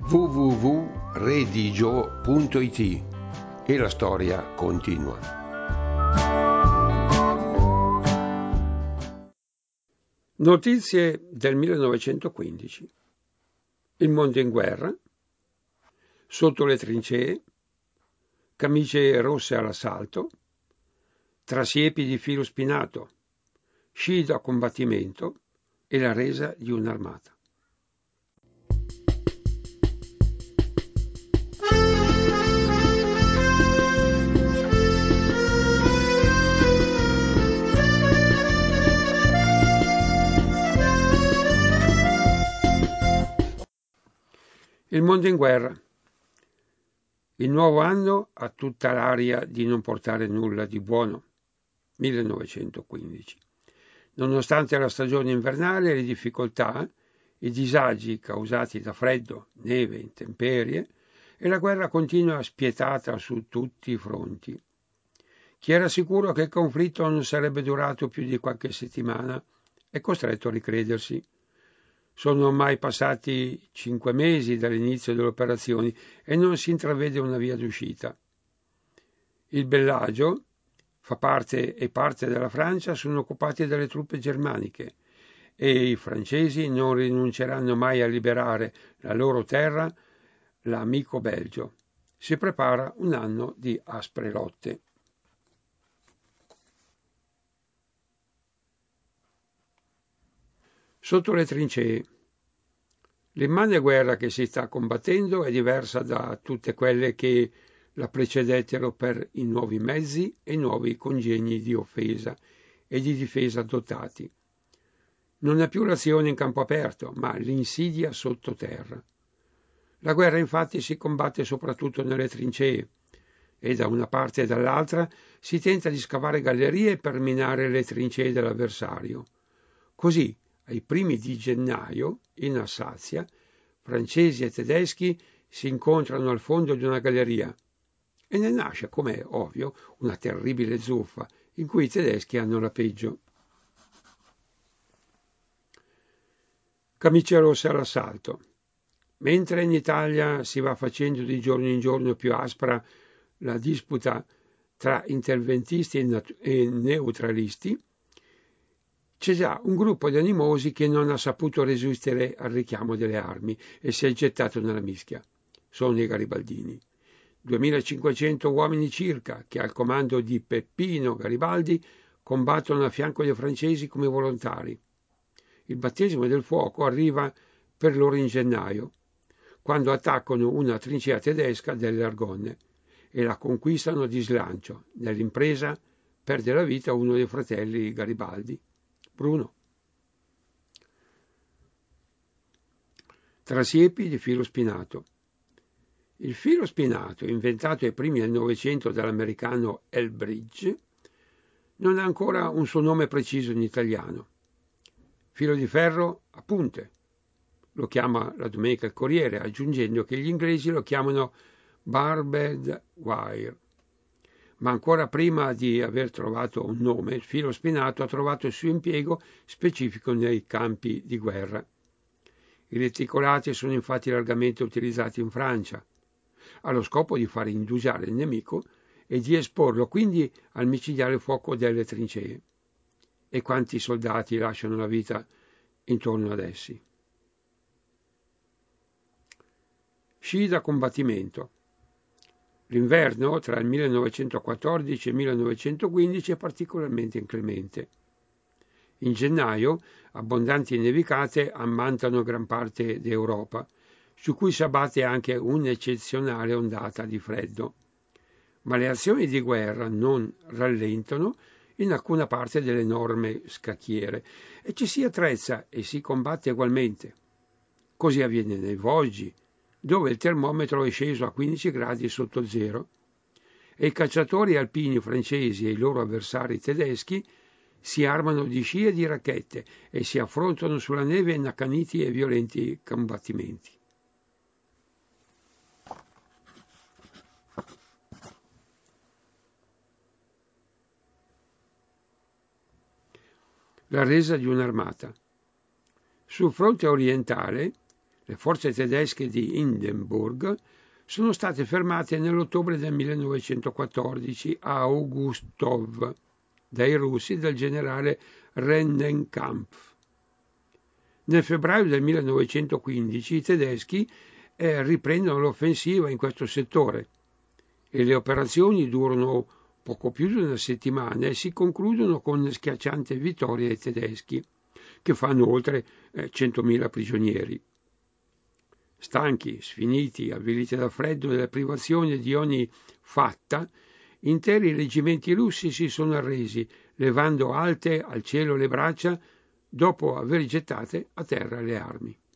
www.redigio.it e la storia continua. Notizie del 1915. Il mondo in guerra, sotto le trincee, camicie rosse all'assalto, trasiepi di filo spinato, sci da combattimento e la resa di un'armata. Il mondo in guerra. Il nuovo anno ha tutta l'aria di non portare nulla di buono. 1915. Nonostante la stagione invernale, le difficoltà, i disagi causati da freddo, neve, intemperie, e la guerra continua spietata su tutti i fronti. Chi era sicuro che il conflitto non sarebbe durato più di qualche settimana è costretto a ricredersi. Sono ormai passati 5 mesi dall'inizio delle operazioni e non si intravede una via d'uscita. Il Bellagio e parte della Francia sono occupati dalle truppe germaniche e i francesi non rinunceranno mai a liberare la loro terra, l'amico Belgio. Si prepara un anno di aspre lotte. Sotto le trincee. L'immane guerra che si sta combattendo è diversa da tutte quelle che la precedettero per i nuovi mezzi e i nuovi congegni di offesa e di difesa adottati. Non è più l'azione in campo aperto, ma l'insidia sottoterra. La guerra infatti si combatte soprattutto nelle trincee e da una parte e dall'altra si tenta di scavare gallerie per minare le trincee dell'avversario. Così, ai primi di gennaio, in Alsazia, francesi e tedeschi si incontrano al fondo di una galleria e ne nasce, come è ovvio, una terribile zuffa in cui i tedeschi hanno la peggio. Camicie rosse all'assalto. Mentre in Italia si va facendo di giorno in giorno più aspra la disputa tra interventisti e neutralisti, c'è già un gruppo di animosi che non ha saputo resistere al richiamo delle armi e si è gettato nella mischia. Sono i garibaldini. 2500 uomini circa che al comando di Peppino Garibaldi combattono a fianco dei francesi come volontari. Il battesimo del fuoco arriva per loro in gennaio, quando attaccano una trincea tedesca delle Argonne e la conquistano di slancio. Nell'impresa perde la vita uno dei fratelli Garibaldi, Bruno. Trasiepi di filo spinato. Il filo spinato, inventato ai primi del Novecento dall'americano Elbridge, non ha ancora un suo nome preciso in italiano. Filo di ferro a punte. Lo chiama la domenica il Corriere, aggiungendo che gli inglesi lo chiamano barbed wire. Ma ancora prima di aver trovato un nome, il filo spinato ha trovato il suo impiego specifico nei campi di guerra. I reticolati sono infatti largamente utilizzati in Francia, allo scopo di far indugiare il nemico e di esporlo quindi al micidiale fuoco delle trincee. E quanti soldati lasciano la vita intorno ad essi. Sci da combattimento. L'inverno tra il 1914 e il 1915 è particolarmente inclemente. In gennaio abbondanti nevicate ammantano gran parte d'Europa, su cui si abbatte anche un'eccezionale ondata di freddo. Ma le azioni di guerra non rallentano in alcuna parte delle enormi scacchiere e ci si attrezza e si combatte ugualmente. Così avviene nei Vosgi, dove il termometro è sceso a 15 gradi sotto zero, e i cacciatori alpini francesi e i loro avversari tedeschi si armano di sci e di racchette e si affrontano sulla neve in accaniti e violenti combattimenti. La resa di un'armata. Sul fronte orientale le forze tedesche di Hindenburg sono state fermate nell'ottobre del 1914 a Augustov dai russi del generale Rennenkampf. Nel febbraio del 1915 i tedeschi riprendono l'offensiva in questo settore e le operazioni durano poco più di una settimana e si concludono con schiacciante vittoria ai tedeschi, che fanno oltre 100.000 prigionieri. Stanchi, sfiniti, avviliti dal freddo e dalle privazioni di ogni fatta, interi reggimenti russi si sono arresi, levando alte al cielo le braccia dopo aver gettate a terra le armi.